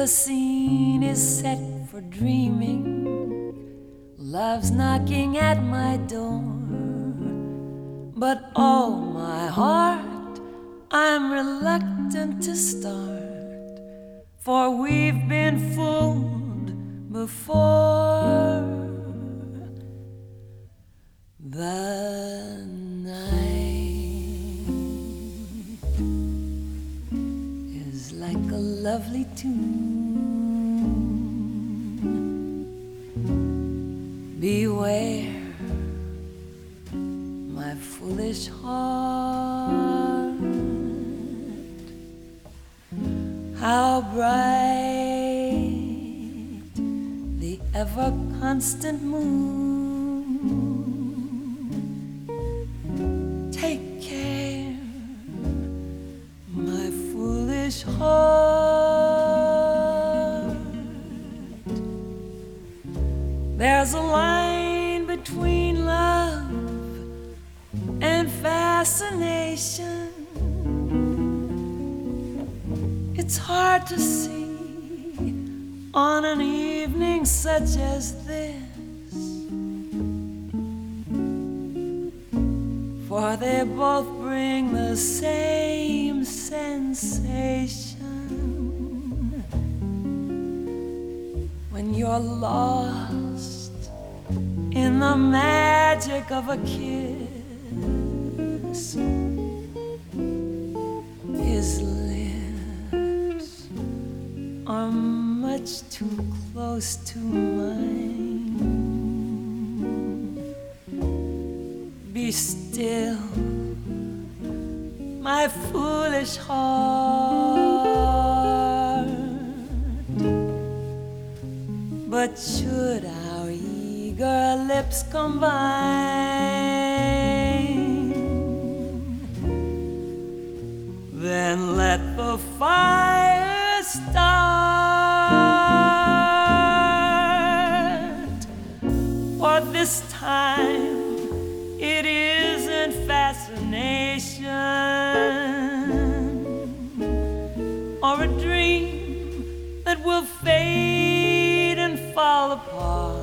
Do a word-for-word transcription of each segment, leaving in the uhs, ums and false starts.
The scene is set for dreaming. Love's knocking at my door. But oh, my heart, I'm reluctant to start, for we've been fooled before. The night is like a lovely tune. Beware, my foolish heart, how bright the ever-constant moon. Take care, my foolish heart. There's a line between love and fascination. It's hard to see on an evening such as this, for they both bring the same sensation. When you're lost in the magic of a kiss, his lips are much too close to mine. Be still, my foolish heart. But should our eager lips combine, then let the fire start. For this time it isn't fascination or a dream that will fade and fall apart.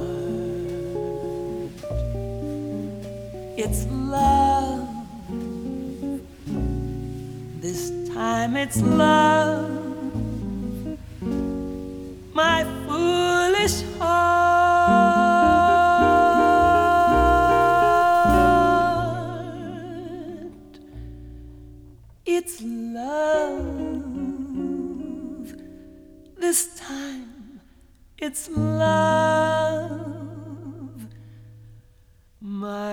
It's love. This time it's love. My foolish heart. It's love. This time it's love. My